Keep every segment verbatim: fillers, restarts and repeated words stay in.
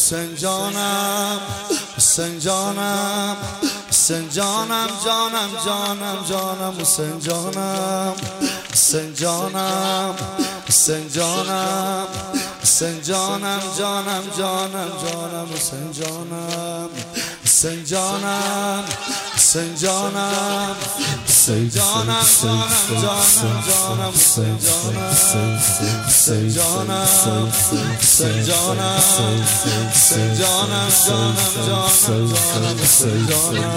حسین جانم حسین جانم حسین جانم جانم جانم جانم حسین جانم حسین جانم حسین جانم حسین جانم جانم جانم جانم حسین جانم حسین جانم حسین جانم حسین جانم جانم جانم جانم حسین جانم حسین جانم حسین جانم حسین جانم جانم جانم جانم حسین جانم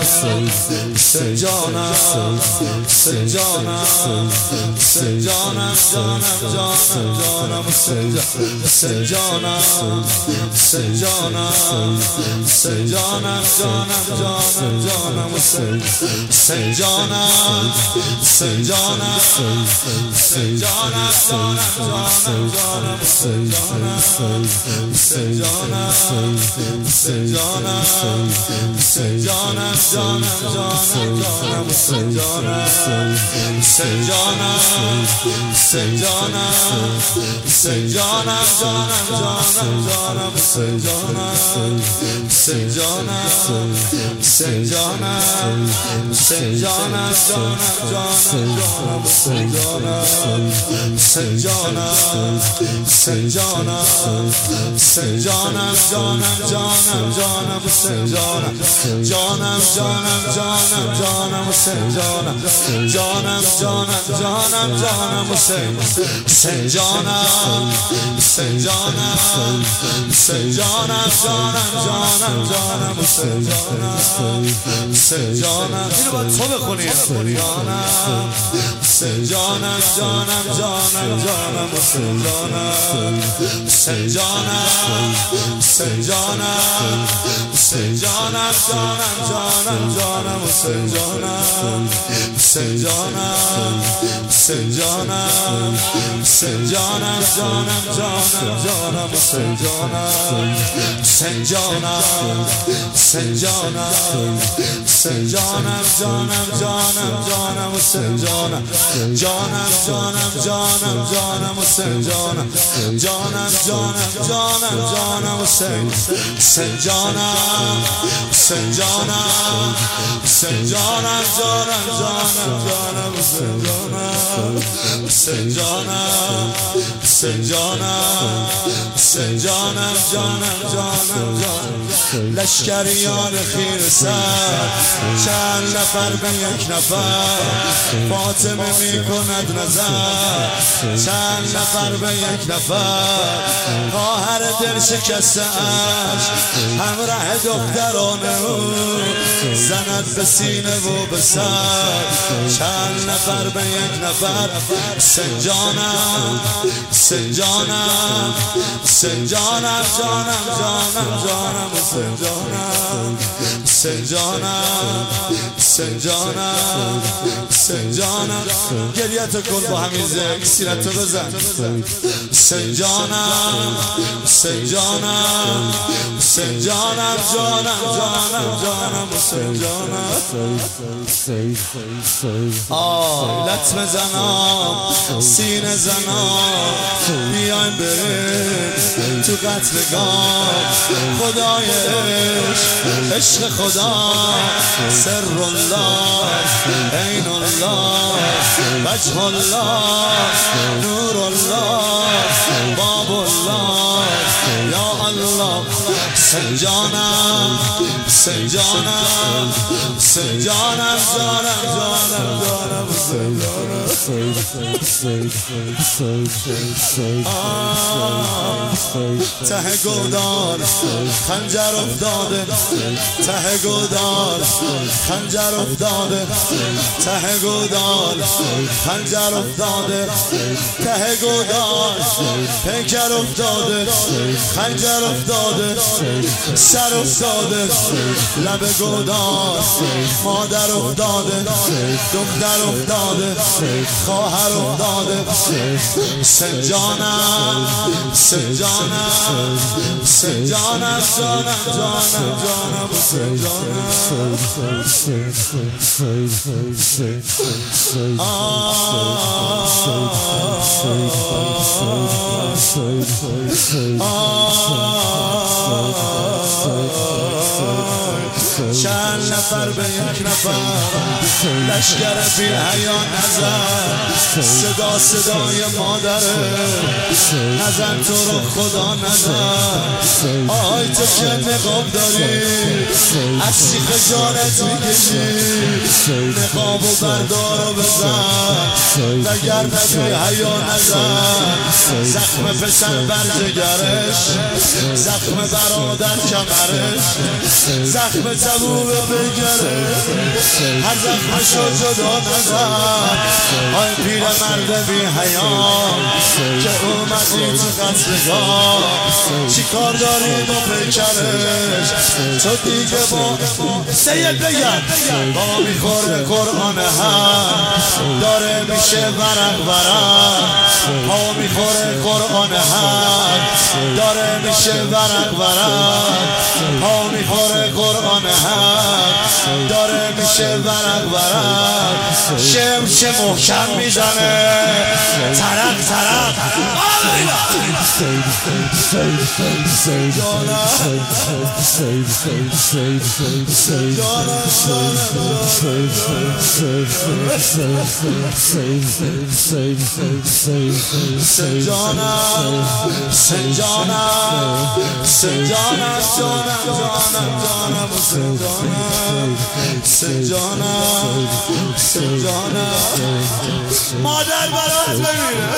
حسین جانم حسین جانم حسین جانم جانم جانم جانم حسین حسین جانم حسین جانم حسین جانم جانم جانم جانم حسین حسین جانم حسین جانم حسین جانم جانم جانم جانم حسین جانم حسین جانم حسین جانم حسین جانم جانم جانم جانم حسین جانم حسین جانم حسین جانم حسین جانم جانم جانم جانم حسین جانم حسین جانم حسین جانم حسین جانم جانم جانم جانم حسین جانم حسین جانم حسین جانم حسین جانم جانم جانم جانم حسین جانم جانم جانم جانم جانم حسین جانم جانم جانم جانم جانم حسین حسین جانم حسین جانم حسین جانم جانم جانم جانم حسین جانم حسین جانم اینو باید تو بخونی جانم حسین جانم جانم جانم جانم حسین جانم حسین جانم حسین جانم حسین جانم جانم جانم جانم حسین جانم حسین جانم حسین جانم حسین جانم جانم جانم جانم حسین جانم حسین جانم حسین جانم حسین جانم جانم جانم جانم حسین جانم جانم جانم جانم جانم حسین جانم جانم جانم جانم جانم حسین حسین جانم حسین جانم حسین جانم جانم جانم جانم حسین جانم حسین جانم حسین جانم حسین جانم جانم جانم جانم لشکریان خیره سر چند نفر به یک نفر فاطمه میکند نظر چند نفر به یک نفر خواهر دل شکسته اش همراه دختران او زند به سینه و به سر چند نفر به یک نفر حسین جانم حسین جانم حسین جانم جانم جانم جانم حسین جانم حسین جانم حسین جانم حسین جانم گریت کن با همین ذکر سینتو بزن حسین جانم حسین جانم حسین جانم جانم جانم جانم حسین جانم آه لطمه زنام سینه زنام بیایم بریم تو قتلگاه خدای عشق عشق خدا سر الله عین الله وجه الله نور الله باب الله یا الله حسین جانم حسین جانم حسین جانم جانم جانم جانم حسین جانم ته گودال خنجر افتاده ته گودال خنجر افتاده ته گودال خنجر افتاده ته گودال پیکر افتاده خنجر افتاده سر افتاده لب گودال مادر افتاده دختر افتاده خواهر افتاده حسین جانم حسین جانم حسین جانم جانم جانم جانم حسین جانم آه چند نفر به یک نفر لشگر بی حیا نزن صدا صدای مادره نزن تو رو خدا نزن آهای تو که نقاب داری از سیخ جانت میکشی نقاب و بردار و بزن وگر نبی حیا نزن زخم پسر بر جگرش زخم برادر کمرش زخم تبوب بگرش هر زخمشو جدا نزن آی پیر مرد بی حیا که اومدی تو قتلگاه چی کار داری با پیکرش تو دیگه با سید بگرد با میخوره قرآن هم داره میشه ورق ورق پا میخوره قرآن هم داره میشه ورق ورق پا میخوره قرآن هم داره میشه ورق ورق شم چه محکم میزنه ترق ترق سنجانم سنجانم سنجانم جانم جانم جانم سنجانم سنجانم سنجانم مادر برات ببینه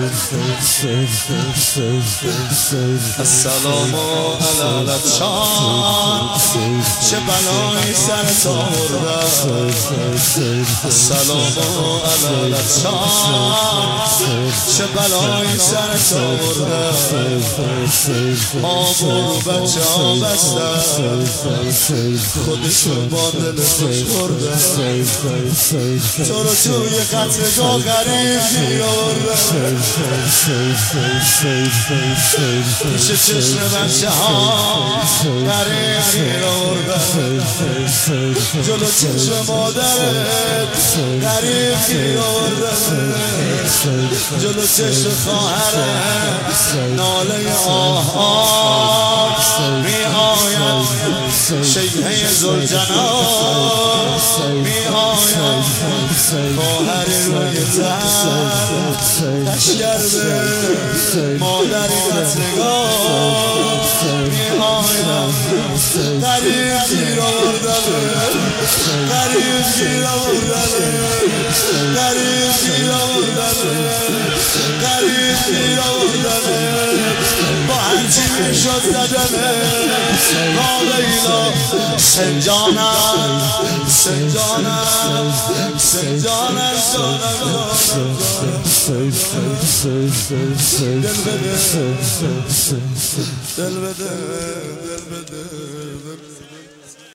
السلام علی لچان چه بلایی سرت آوردم السلام علی لچان چه بلایی سرت آوردم آب و بچه ها بستن خودشون با دل خوش خوردن تو رو توی قتلگاه غریب گیردن پیش چشم بچه ها غریب گیردن جلو چشم مادرت غریب گیردن جلو چشم خواهرت ناله آه آه می آید شیهه زلجنان می آید خواهر روی تن لشگر به مادری قتلگاه می آید غریب گیر آوردنه غریب گیر آوردنه غریب گیر آوردنه غریب گیر آوردنه با هرچی میشد زدنه نالیلا سنجانم سنجانم سنجانم دل بده دل بده دل بده